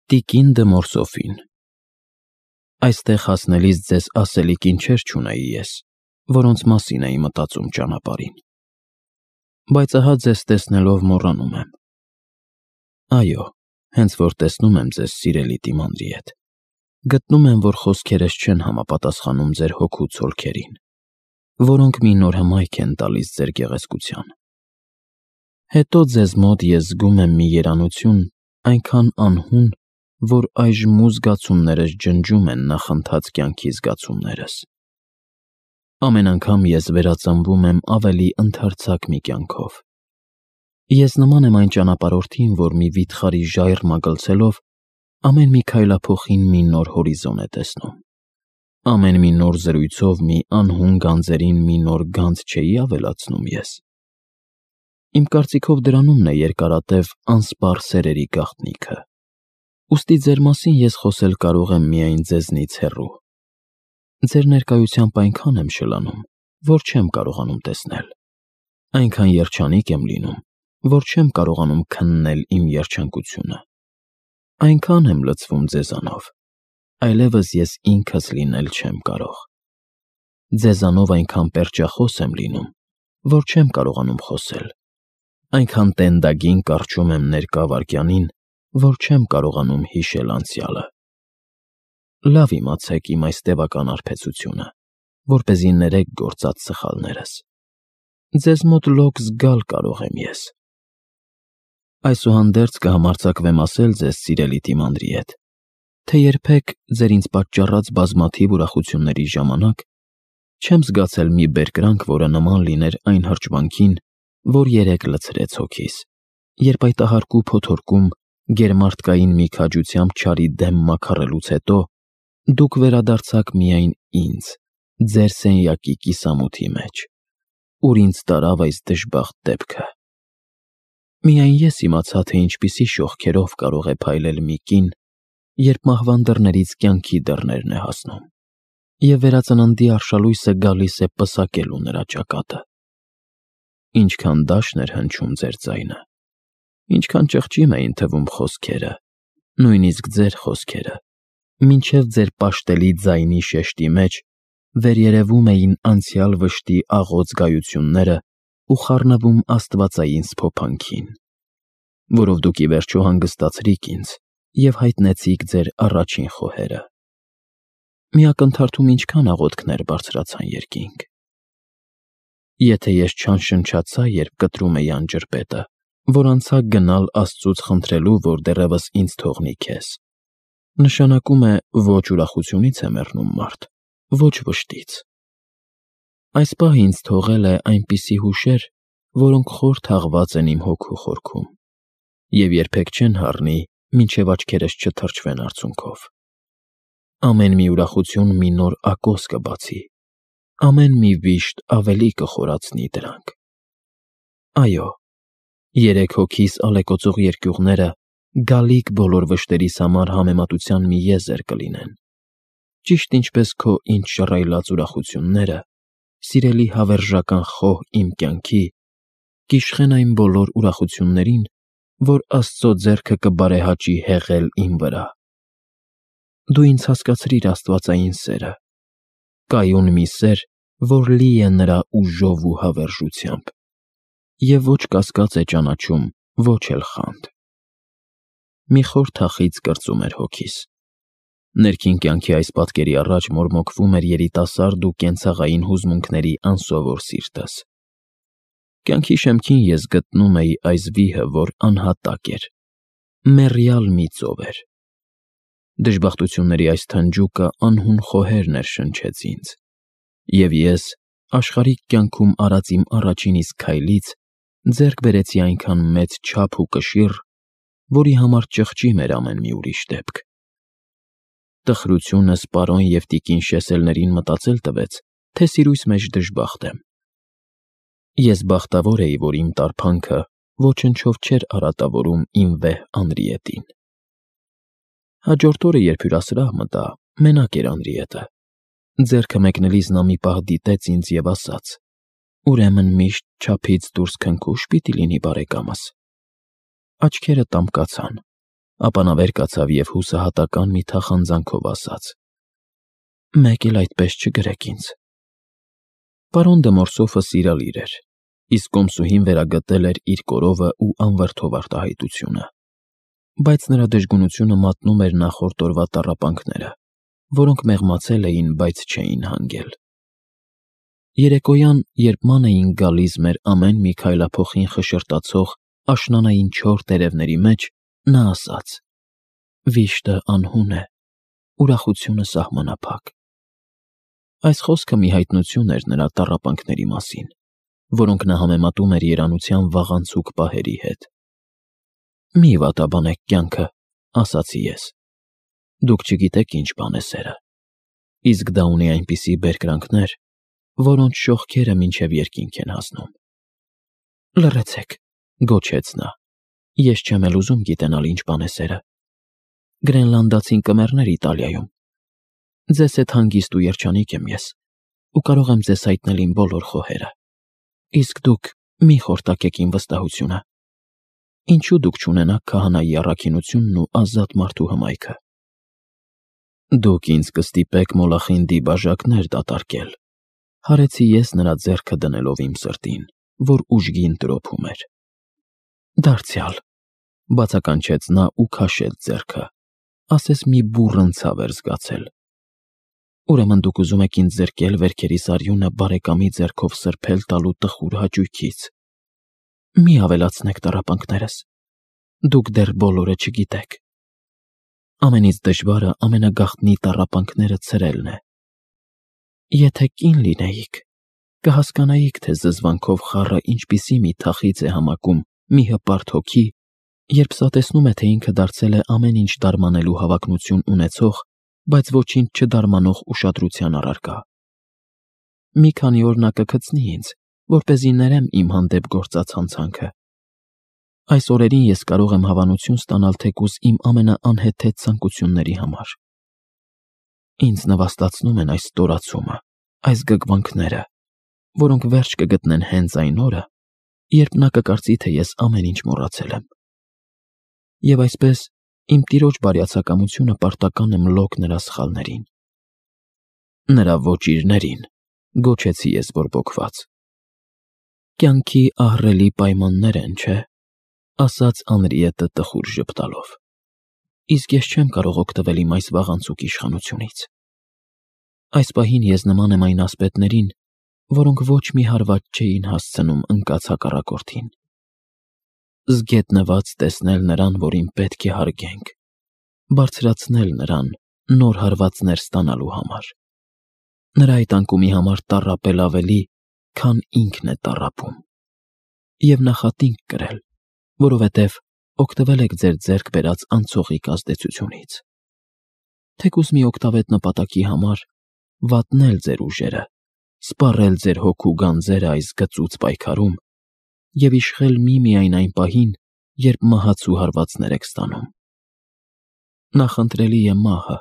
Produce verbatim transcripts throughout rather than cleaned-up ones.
Տիկին դը Մորսոֆին։ Այստեղ հասնելիս ձեզ ասելիք ինչեր չունեի ես, որոնց մասին էի մտածում ճանապարհին։ Բայց ահա ձեզ տեսնելով մոռանում եմ։ Այո, հենց որ տեսնում եմ ձեզ, սիրելի Դիմանդրիետ, գտնում եմ, որ խոսքերս չեն համապատասխանում ձեր հոգու ցոլքերին, որոնք մի նոր հմայք են տալիս ձեր գեղեցկության։ Հետո ձեզ մոտ ես զգում եմ մի երանություն այնքան անհուն, որ այժմ ու զգացումներս ջնջում են նախընթաց կյանքի զգացումներս։ Ամեն անգամ ես վերածնվում եմ ավելի ընդարձակ մի կյանքով։ Ես նման եմ այն ճանապարհորդին, որ մի վիթխարի ժայռ մագլցելով ամեն մի քայլափոխին մի նոր հորիզոն է տեսնում։ Ամեն մի նոր զրույցով մի անհուն գանձերին մի նոր գանձ չէի ավելացնում ես։ Իմ կարծիքով դրանումն է երկարատև անսպառ սերերի գաղտնիքը։ Ուստի ձեր մասին ես խոսել կարող եմ միայն ձեզնից հեռու։ Ձեր ներկայությամբ այնքան եմ շլանում, որ չեմ կարողանում տեսնել։ Այնքան երջանիկ եմ լինում, որ չեմ կարողանում քննել իմ երջանկությունը։ Այնքան եմ լցվում ձեզանով, այլևս ես ինքս լինել չեմ կարող։ Ձեզանով այնքան պերճախոս եմ լինում, որ չեմ կարողանում խոսել։ Այնքան տենդագին կառչում եմ ներկա վայրկյանին, որ չեմ կարողանում հիշել անցյալը։ Լավ իմացեք իմ այս տևական արբեցությունը, որպեսզի ներեք գործած սխալներս։ Ձեզ մոտ լոկ զգալ կարող եմ ես։ Այսուհանդերձ կհամարձակվեմ ասել ձեզ, սիրելի Դիմանդրիետ, թե երբեք ձեր ինձ պատճառած բազմաթիվ ուրախությունների ժամանակ չեմ զգացել մի բերկրանք, որը նման լիներ այն հրճվանքին, որ երեկ լցրեց հոգիս, երբ այդ ահարկու փոթորկում գերմարտկային մի քաջությամբ չարի դեմ մաքարելուց հետո դուք վերադարձաք միայն ինձ, ձեր սենյակի կիսամութի մեջ, ուր ինձ տարավ այս դժբախտ դեպքը։ Միայն ես իմացա, թե ինչպիսի շողքերով կարող է փայլել մի կին, երբ մահվան դռներից կյանքի դռներն է հասնում, և վերածննդի արշալույսը գալիս է պսակելու նրա ճակատը։ Ինչքան դաշն էր հնչում ձեր ձայնը, ինչքան ճղճիմ էին թվում խոսքերը, նույնիսկ ձեր խոսքերը, մինչև ձեր պաշտելի ձայնի շեշտի մեջ վերերևում էին անցյալ վշտի աղոտ զգայությունները ու խառնվում աստվածային սփոփանքին, որով դուք ի վերջո հանգստացրիք ինձ և հայտնեցիք ձեր առաջին խոհերը։ Մի ակնթարթում ինչքան աղոթքներ բարձրացան երկինք։ Եթե ես չանշնչացա, երբ կտրում էի անջրպետը, որ անցա գնալ Աստծուց խնդրելու, որ դեռևս ինձ թողնի քեզ, նշանակում է ոչ ուրախությունից է մեռնում մարդ, ոչ վշտից։ Այս պահը ինձ թողել է այնպիսի հուշեր, որոնք խոր թաղված են իմ հոգու խորքում և երբեք չեն հառնի, մինչև աչքերս չթրջվեն արցունքով։ Ամեն մի ուրախություն մի նոր ակոս կբացի, ամեն մի վիշտ ավելի կխորացնի դրանք։ Այո, երեք հոգիս ալեկոծող երկյուղները գալիք բոլոր վշտերիս համար համեմատության մի եզր կլինեն, ճիշտ ինչպես քո ինձ շռայլած ուրախությունները, սիրելի հավերժական խոհ իմ կյանքի, կիշխեն այն բոլոր ուրախություններին, որ Աստծո ձեռքը կբարեհաճի հեղել իմ վրա։ Դու ինձ հասկացրիր աստվածային սերը, կայուն մի սեր, որ լի է նրա ուժով ու հավերժությամբ, և ոչ կասկած է ճանաչում, ոչ էլ խանդ։ Մի խոր թախիծ կրծում էր հոգիս։ Ներքին կյանքի այս պատկերի առաջ մորմոքվում էր երիտասարդ ու կենցաղային հուզմունքների անսովոր սիրտս։ Կյանքի շեմքին ես գտնում էի այս վիհը, որ անհատակ էր, մեռյալ մի ծով էր։ Դժբախտությունների այս թնջուկը անհուն խոհեր ներշնչեց ինձ, և ես, աշխարհիկ կյանքում արած իմ առաջին իսկ քայլից, ձեռք բերեցի այնքան մեծ չափ ու կշիռ, որի համար ճղճիմ էր ամեն մի ուրիշ դեպք։ Տխրությունս պարոն և տիկին Շեսելներին մտածել տվեց, թե սիրույս մեջ դժբախտ եմ։ Ես բախտավոր էի, որ իմ տարփանքը ոչնչով չէր արատավորում իմ վեհ Անրիետին։ Հաջորդ օրը, երբ հյուրասրահ մտա, մենակ էր Անրիետը։ Ձեռքը մեկնելիս նա մի պահ դիտեց ինձ և ասաց. «Ուրեմն միշտ չափից դուրս քնքուշ պիտի լինի բարեկամս»։ Աչքերը տամկացան, ապա նա վեր կացավ և հուսահատական մի թախանձանքով ասաց. «Մեկ էլ այդպես չգրեք ինձ»։ Պարոն դը Մորսոֆը սիրալիր էր, իսկ կոմսուհին վերագտել էր իր կորովը ու անվրդով արտահայտությունը, բայց նրա դժգունությունը մատնում էր նախորդ օրվա տառապանքները, որոնք մեղմացել էին, բայց չէին հանգել։ Երեկոյան, երբ ման էին գալիս մեր ամեն մի քայլափոխին խշշրտացող աշնանային չոր տերևների մեջ, նա ասաց. «Վիշտը անհուն է, ուրախությունը սահմանափակ»։ Այս խոսքը մի հայտնություն էր նրա տառապանքների մասին, որոնք նա համեմատում էր երանության վաղանցուկ պահերի հետ։ «Մի վատաբանեք կյանքը», ասացի ես։ «Դուք չգիտեք ինչ բան է սերը, իսկ դա ունի այնպիսի բերկրանքներ, որոնց շողքերը մինչև երկինք են հասնում»։ «Լռեցեք», գոչեց նա, «ես չեմ էլ ուզում գիտենալ ինչ բան է սերը։ Գրենլանդացին կմեռներ Իտալիայում։ Ձեզ հետ հանգիստ ու երջանիկ եմ ես, ու կարող եմ ձեզ հայտնել իմ բոլոր խոհերը։ Իսկ դուք մի խորտակեք իմ վստահությունը։ Ինչու դուք չունենաք քահանայի առաքինությունն ու ազատ մարդու հմայքը»։ «Դուք ինձ կստիպեք մոլախինդի բաժակներ դատարկել», հարեցի ես նրա ձեռքը դնելով իմ սրտին, որ ուժգին տրոփում էր։ «Դարձյալ», բացականչեց նա ու քաշեց ձեռքը, ասես մի բուռն ցավ էր զգացել։ «Ուրեմն դուք ուզում եք ինձ զրկել վերքերիս արյունը բարեկամի ձեռքով սրբել տալու տխուր հաճույքից։ Մի ավելացնեք տառապանքներս, դուք դեռ բոլորը չգիտեք։ Ամենից դժվարը ամենագաղտնի տառապանքները ցրելն է։ Եթե կին լինեիք, կհասկանայիք, թե զզվանքով խառը ինչպիսի մի թախիծ է համակում մի հպարտ հոգի, երբ սա տեսնում է, թե ինքը դարձել է ամեն ինչ դարմանելու հավակնություն ունեցող, բայց ոչինչ չդարմանող ուշադրության առարկա։ Մի քանի օր նա կգցնի ինձ, որպեսզի ներեմ իմ հանդեպ գործած հանցանքը։ Այս օրերին ես կարող եմ հավանություն ստանալ թեկուզ իմ ամենաանհեթեթ ցանկությունների համար։ Ինձ նվաստացնում են այս ստորացումը, այս գգվանքները, որոնք վերջ կգտնեն հենց այն օրը, երբ նա կկարծի, թե ես ամեն ինչ մոռացել եմ։ Եվ այսպես իմ տիրոջ բարյացակամությունը պարտական է մլոք նրա սխալներին։ Նրա ոճիրներին, գոչեցի ես բորբոքված։ Կյանքի ահռելի պայմաններ են, չէ՞, ասաց Անրիետը տխուր ժպտալով։ Իսկ ես չեմ կարող օգտվել իմ այս վաղանցուկ իշխանությունից։ Այս պահին ես նման եմ այն ասպետներին, որոնք ոչ մի հարված չէին հասցնում ընկած հակառակորդին։ Զգետնված տեսնել նրան, որին պետք է հարգենք, բարձրացնել նրան նոր հարվածներ ստանալու համար, նրա այդ անկումի համար տառապել ավելի, քան ինքն է տառապում, և նախատինք կրել, որովհետև օգտվել եք ձեր ձեռք բերած անցողիկ ազդեցությունից։ Թեկուզ մի օգտավետ նպատակի համար վատնել ձեր ուժերը, սպառել ձեր հոգու գանձերը այս գծուծ պայքարում և իշխել միմիայն այն պահին, երբ մահացու հարվածներ եք ստանում։ Նախընտրելի է մահը։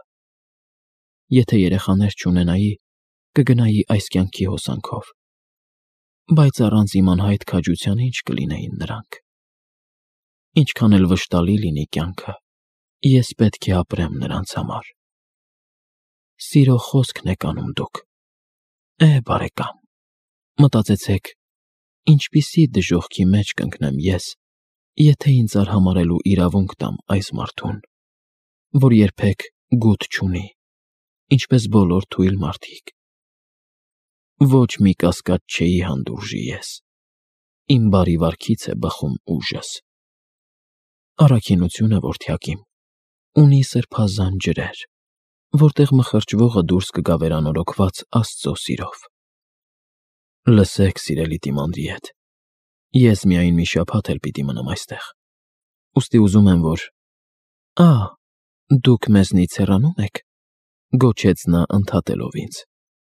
Եթե երեխաներ չունենայի, կգնայի այս կյանքի հոսանքով, բայց առանց իմ անհայտ քաջության ինչ կլինեին նրանք։ Ինչքան էլ վշտալի լինի կյանքը, ես պետք է ապրեմ նրանց համար։ Սիրո խոսքն եք անում դուք։ Է, բարեկամ, մտածեցեք, ինչպիսի դժոխքի մեջ կընկնեմ ես, եթե ինձ արհամարհելու իրավունք տամ այս մարդուն, որ երբեք գութ չունի, ինչպես բոլոր թույլ մարդիկ։ Ոչ մի կասկած չէի հանդուրժի ես, իմ բարի վարքից է բխում ուժս։ Առաքինությունը, որդյակիմ, ունի սրբազան ջրեր, որտեղ մխրճվողը դուրս կգա վերանորոգված Աստծո սիրով։ Լսեք, սիրելի Տիմանդրիետ, ես միայն մի շաբաթ էլ պիտի մնամ այստեղ, ուստի ուզում եմ, որ… Ա, դուք մեզնից հեռանում եք, գոչեց նա ընդհատելով ինձ։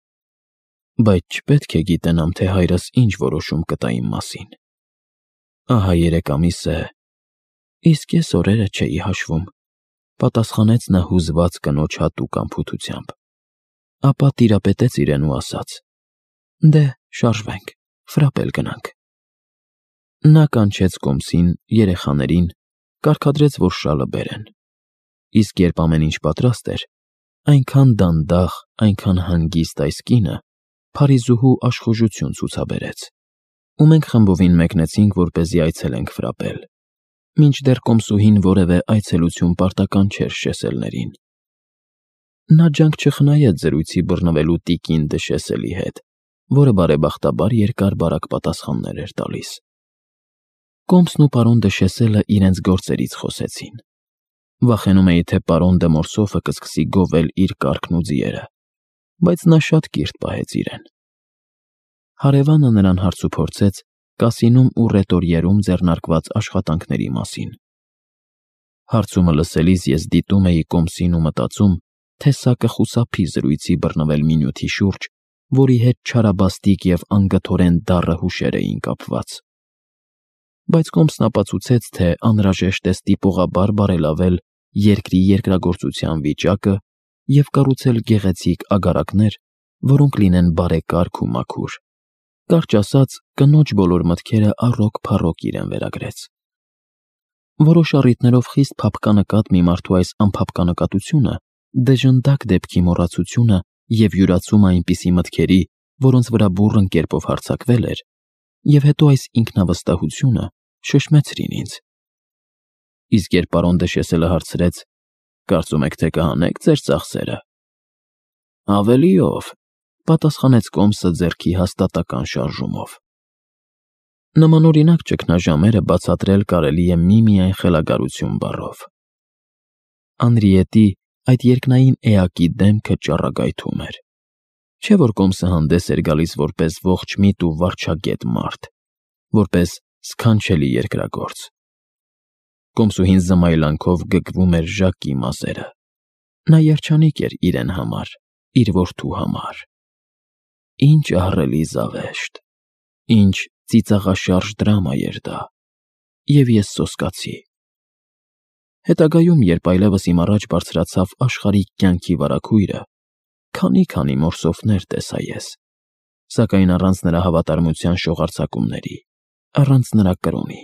Բայց չպետք է գիտենամ, թե հայրս ինչ որոշում կտա իմ մասին։ Ահա երեք ամիս է, իսկ ես օրերը չէի հաշվում, պատասխանեց նա հուզված կնոջ հատուկ անփութությամբ, ապա տիրապետեց իրեն ու ասաց. Դե, շարժվենք, ֆրապել գնանք։ Նա կանչեց կոմսին, երեխաներին, կարգադրեց, որ շալը բերեն։ Իսկ երբ ամեն ինչ պատրաստ էր, այնքան դանդաղ, այնքան հանգիստ այս կինը Փարիզուհու աշխուժություն ցուցաբերեց, ու մենք խմբովին մեկնեցինք, որպեսզի այցելենք Ֆրապել, մինչդեռ կոմսուհին որևէ այցելություն պարտական չէր Շեսելներին։ Նա ջանք չխնայեց զրույցի բռնվելու տիկին դը Շեսելի հետ, որը բարեբախտաբար երկար-բարակ պատասխաններ էր տալիս։ Կոմսն ու պարոն դը Շեսելը իրենց գործերից խոսեցին։ Վախենում էի, թե պարոն դը Մորսոֆը կսկսի գովել իր կառքն ու ձիերը, բայց նա շատ կիրթ պահեց իրեն։ Հարևանը նրան հարցուփորձեց կասինում ու ռետորիերում ձեռնարկված աշխատանքների մասին։ Հարցումը լսելիս ես դիտում էի Կոմսին ու մտածում, թե սա կխուսափի զրույցի բռնվել մի նյութի շուրջ, որի հետ չարաբաստիկ և անգթորեն դառը հուշեր էին կապված։ Բայց Կոմսն ապացուցեց, թե անհրաժեշտ է ստիպողաբար բարելավել երկրի երկրագործության վիճակը և կառուցել գեղեցիկ ագարակներ, որոնք լինեն բարեկարգ ու մաքուր։ Կարճ ասած, կնոջ բոլոր մտքերը առօգ-փառօգ իրեն վերագրեց։ Որոշ առիթներով խիստ փափկանակատ մի մարդու այս անփափկանակատությունը, դժնդակ դեպքի մոռացությունը և յուրացումը այնպիսի մտքերի, որոնց վրա բուռն կերպով հարձակվել էր, և հետո այս ինքնավստահությունը շշմեցրին ինձ։ Իսկ երբ պարոն դը Շեսելը հարցրեց. «Կարծում եք, թե կհանեք ձեր ծախսերը»։ «Ավելիով», պատասխանեց Կոմսը ձեռքի հաստատական շարժումով։ Նմանօրինակ ճգնաժամերը բացատրել կարելի է միմիայն խելագարություն բառով։ Անրիետի այդ երկնային էակի դեմքը ճառագայթում էր։ Չէ՞ որ Կոմսը հանդես էր գալիս որպես ողջմիտ ու վարչագետ մարդ, որպես սքանչելի երկրագործ։ Կոմսուհին զմայլանքով գգվում էր Ժակի մազերը։ Նա երջանիկ էր իրեն համար, իր որդու համար։ Ինչ ահռելի զավեշտ, ինչ ծիծաղաշարժ դրամա էր դա, և ես սոսկացի։ Հետագայում, երբ այլևս իմ առաջ բարձրացավ աշխարհիկ կյանքի վարագույրը, քանի-քանի Մորսոֆներ տեսա ես, սակայն առանց նրա հավատարմության շողարձակումների, առանց նրա կրոնի։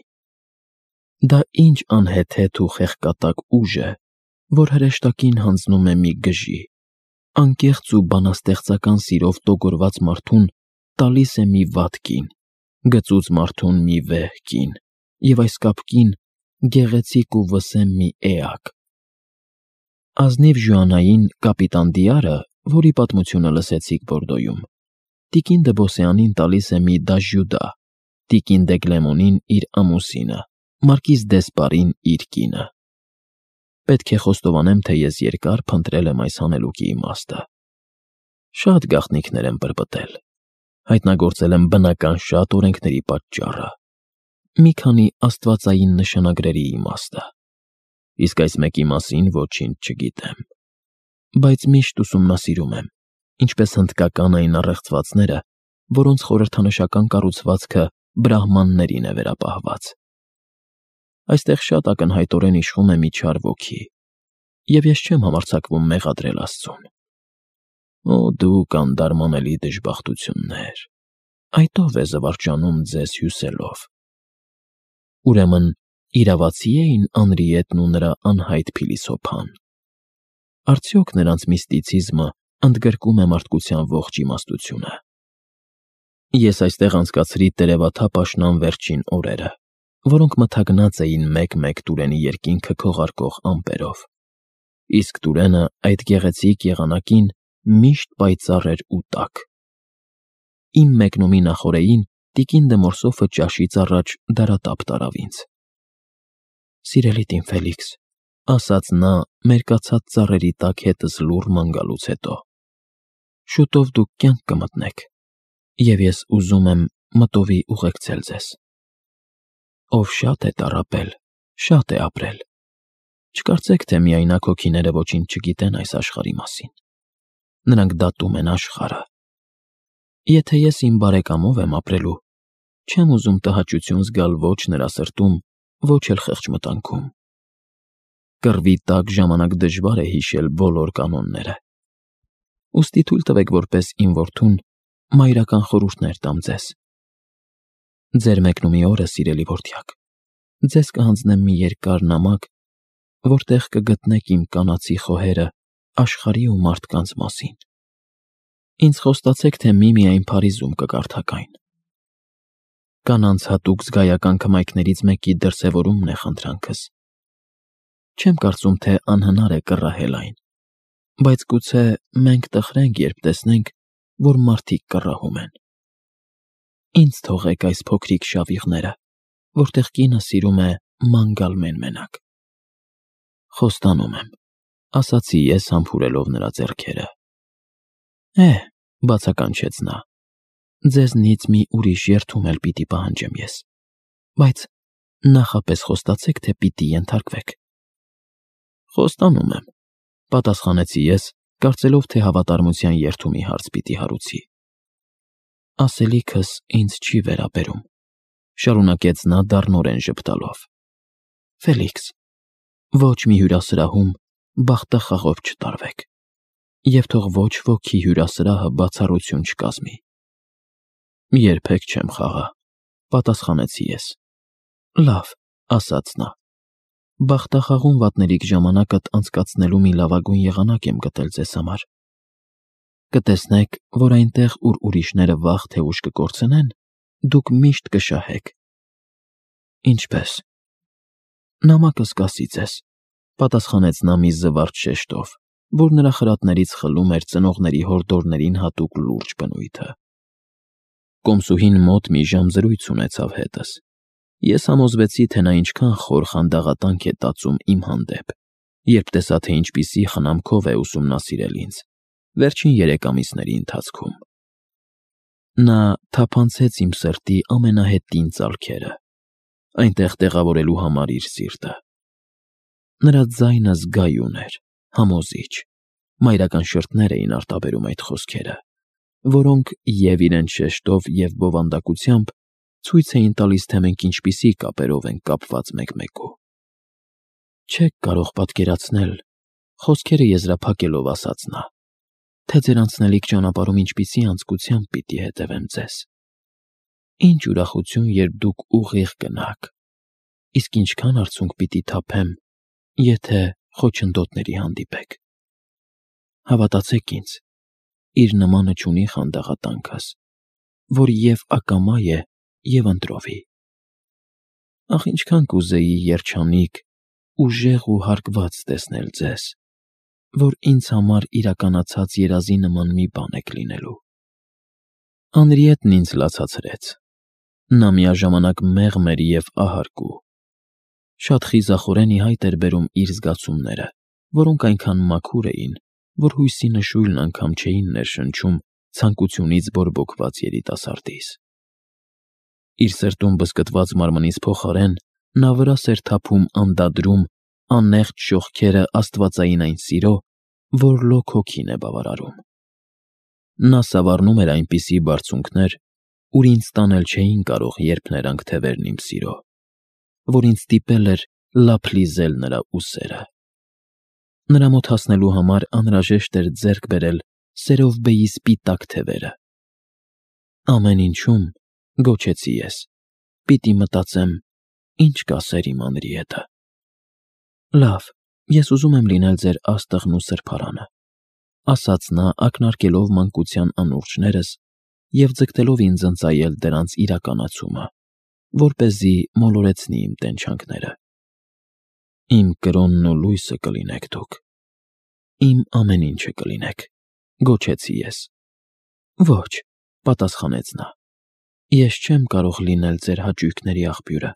Դա ինչ անհեթեթ ու խեղկատակ ուժ է, որ հրեշտակին հանձնում է մի գժի, անկեղծ ու բանաստեղծական սիրով տոգորված մարդուն տալիս է մի վատ կին, գծուծ մարդուն մի վեհ կին, և այս կապկին գեղեցիկ ու վսեմ մի էակ։ Ազնիվ Ժուանային կապիտան Դիարը, որի պատմությունը լսեցիք Բորդոյում, տիկին դը Բոսեանին տալիս է մի դաժյուդա, տիկին դե Գլեմոնին իր ամուսինը, մարկիզ դեսպարին իր կինը։ Պետք է խոստովանեմ, թե ես երկար փնտրել եմ այս հանելուկի իմաստը։ Շատ գաղտնիքներ եմ պրպտել, հայտնագործել եմ բնական շատ օրենքների պատճառը, մի քանի աստվածային նշանագրերի իմաստը, իսկ այս մեկի մասին ոչինչ չգիտեմ։ Բայց միշտ ուսումնասիրում եմ, ինչպես հնդկական այն առեղծվածները, որոնց խորհրդանշական կառուցվածքը բրահմաններին է վերապահված։ Այստեղ շատ ակնհայտորեն իշխում է մի չար ոգի, և ես չեմ համարձակվում մեղադրել Աստծուն։ Օ դուք անդարմանելի դժբախտություններ, այդ ո՞վ է զվարճանում ձեզ հյուսելով։ Ուրեմն իրավացի էին Անրիետն ու նրա անհայտ փիլիսոփան։ Արդյոք նրանց միստիցիզմը ընդգրկում է մարդկության ողջ իմաստությունը։ Ես այստեղ անցկացրի տերևաթափ աշնան վերջին օրերը, որոնք մթագնած էին մեկ-մեկ Տուրենի երկինքը քողարկող ամպերով, իսկ Տուրենը այդ գեղեցիկ եղանակին միշտ պայծառ էր ու տաք։ Իմ մեկնումի նախօրեին տիկին դը Մորսոֆը ճաշից առաջ դարատափ տարավ ինձ։ «Սիրելի տին Ֆելիքս», ասաց նա մերկացած ծառերի տակ հետս լուռ ման գալուց հետո, «շուտով դուք կյանք կմտնեք, և ես ուզում եմ մտովի ուղեկցել ձեզ։ Ով շատ է տառապել, շատ է ապրել։ Չկարծեք, թե միայնակ հոգիները ոչինչ չգիտեն այս աշխարհի մասին։ Նրանք դատում են աշխարհը։ Եթե ես իմ բարեկամով եմ ապրելու, չեմ ուզում տհաճություն զգալ ոչ նրա սրտում, ոչ էլ խեղճմտանքում։ Կռվի տակ ժամանակ դժվար է հիշել բոլոր կանոնները։ Ուստի թույլ տվեք, որպես իմ որդուն, մայրական խորհուրդներ տամ ձեզ։ Ձեր մեկնումի օրը, սիրելի որդյակ, ձեզ կհանձնեմ մի երկար նամակ, որտեղ կգտնեք իմ կանացի խոհերը աշխարհի ու մարդկանց մասին։ Ինձ խոստացեք, թե միմիայն Փարիզում կկարդաք այն։ Կանանց հատուկ զգայական քմայքներից մեկի դրսևորումն է խնդրանքս։ Չեմ կարծում, թե անհնար է կռահել այն, բայց գուցե մենք տխրենք, երբ տեսնենք, որ մարդիկ կռահում են։ Ինձ թողեք այս փոքրիկ շավիղները, որտեղ կինը սիրում է ման գալ մեն-մենակ։ Խոստանում եմ, ասացի ես համբուրելով նրա ձեռքերը։ Է, բացականչեց նա, ձեզնից մի ուրիշ երդում էլ պիտի պահանջեմ ես, բայց նախապես խոստացեք, թե պիտի ենթարկվեք։ Խոստանում եմ, պատասխանեցի ես, կարծելով, թե հավատարմության երդումի հարց պիտի հարուցի։ Ասելիքս ինձ չի վերաբերում, շարունակեց նա դառնորեն ժպտալով։ Ֆելիքս, ոչ մի հյուրասրահում բախտախաղով չտարվեք, և թող ոչ ոքի հյուրասրահը բացառություն չկազմի։ Երբեք չեմ խաղա, պատասխանեցի ես։ Լավ, ասաց նա, բախտախաղում վատներիք ժամանակդ անցկացնելու մի լավագույն եղանակ եմ գտել ձեզ համար։ Կտեսնեք, որ այնտեղ, ուր ուրիշները վաղ թե ուշ կկորցնեն, դուք միշտ կշահեք։ Ինչպե՞ս։ Նամակս կասի ձեզ, պատասխանեց նա մի զվարճ շեշտով, որ նրա խրատներից խլում էր ծնողների հորդորներին հատուկ լուրջ բնույթը։ Կոմսուհին մոտ մի ժամ զրույց ունեցավ հետս։ Ես համոզվեցի, թե նա ինչքան խոր խանդաղատանք է տածում իմ հանդեպ, երբ տեսա, թե ինչպիսի խնամքով է ուսումնասիրել ինձ վերջին երեք ամիսների ընթացքում։ Նա թափանցեց իմ սրտի ամենահետին ծալքերը, այնտեղ տեղավորելու համար իր սիրտը։ Նրա ձայնը զգայուն էր, համոզիչ, մայրական շրթներ էին արտաբերում այդ խոսքերը, որոնք և իրենց շեշտով և բովանդակությամբ ցույց էին տալիս, թե մենք ինչպիսի կապերով ենք կապված մեկմեկու։ Չեք կարող պատկերացնել, խոսքերը եզրափակելով ասաց նա, թե ձեր անցնելիք ճանապարհում ինչպիսի անձկությամբ պիտի հետևեմ ձեզ։ Ինչ ուրախություն, երբ դուք ուղիղ գնաք, իսկ ինչքան արցունք պիտի թափեմ, եթե խոչընդոտների հանդիպեք։ Հավատացեք ինձ, իր նմանը չունի խանդաղատանքս, որ և ակամա է, և ընտրովի։ Ախ, ինչքան կուզեի երջանիկ, ուժեղ ու հարգված տեսնել ձեզ, որ ինձ համար իրականացած երազի նման մի բան եք լինելու։ Անրիետն ինձ լացացրեց։ Նա միաժամանակ մեղմ էր և ահարկու։ Շատ խիզախորեն ի հայտ էր բերում իր զգացումները, որոնք այնքան մաքուր էին, որ հույսի նշույլն անգամ չէին ներշնչում ցանկությունից բորբոքված երիտասարդիս։ Իր սրտում բզկտված մարմնից փոխարեն նա վրաս էր թափում անդադրում անեղջ շողքերը աստվածային այն սիրո, որ լոկ հոգին է բավարարում։ Նա սավառնում էր այնպիսի բարձունքներ, ուր ինձ տանել չէին կարող երփներանգ թևերն իմ սիրո, որ ինձ ստիպել էր լափլիզել նրա ուսերը։ Նրա մոտ հասնելու համար անհրաժեշտ էր ձեռք բերել սերովբեի սպիտակ թևերը։ Ամեն ինչում, գոչեցի ես, պիտի մտածեմ, ինչ կասեր իմ Անրիետը։ Լավ, ես ուզում եմ լինել ձեր աստղն ու սրբարանը, ասաց նա, ակնարկելով մանկության անուրջներս և ձգտելով ինձ ընծայել դրանց իրականացումը, որպեսզի մոլորեցնի իմ տենչանքները։ Իմ կրոնն ու լույսը կլինեք դուք, իմ ամեն ինչը կլինեք, գոչեցի ես։ Ոչ, պատասխանեց նա, ես չեմ կարող լինել ձեր հաճույքների աղբյուրը։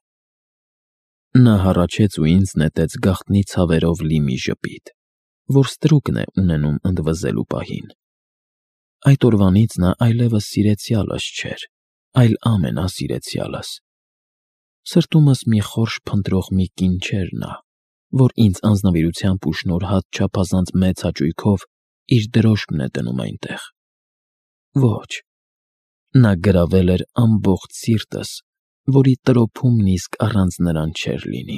Նա հառաչեց ու ինձ նետեց գաղտնի ցավերով լի մի ժպիտ, որ ստրուկն է ունենում ընդվզելու պահին։ Այդ օրվանից նա այլևս սիրեցյալս չէր, այլ ամենասիրեցյալս։ Սրտումս մի խորշ փնտրող մի կին չէր նա, որ ինձ անձնվիրությամբ ու շնորհած չափազանց մեծ հաճույքով իր դրոշմն է դնում այնտեղ։ Ոչ, նա գրավել էր ամբողջ սիրտս, որի տրոփումն իսկ առանց նրան չէր լինի։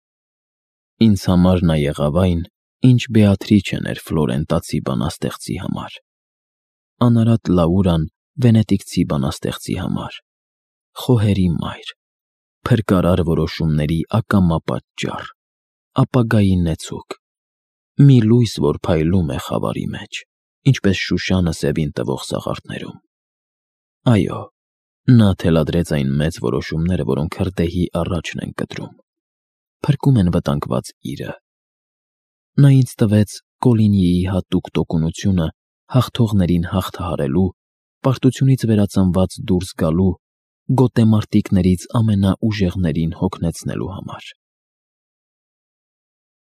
Ինձ համար նա եղավ այն, ինչ Բեատրիչեն էր ֆլորենտացի բանաստեղծի համար, Անարատ Լաուրան վենետիկցի բանաստեղծի համար, խոհերի մայր, փրկարար որոշումների ակամա պատճառ, ապագայի նեցուկ, մի լույս, որ փայլում է խավարի մեջ, ինչպես շուշանը սևին տվող սաղարթներում։ Այո, նա թելադրեց այն մեծ որոշումները, որոնք հրդեհի առաջն են կտրում, փրկում են վտանգված իրը։ Նա ինձ տվեց Կոլինիի հատուկ տոկունությունը հաղթողներին հաղթահարելու, պարտությունից վերածնված դուրս գալու, գոտեմարտիկներից ամենաուժեղներին հոգնեցնելու համար։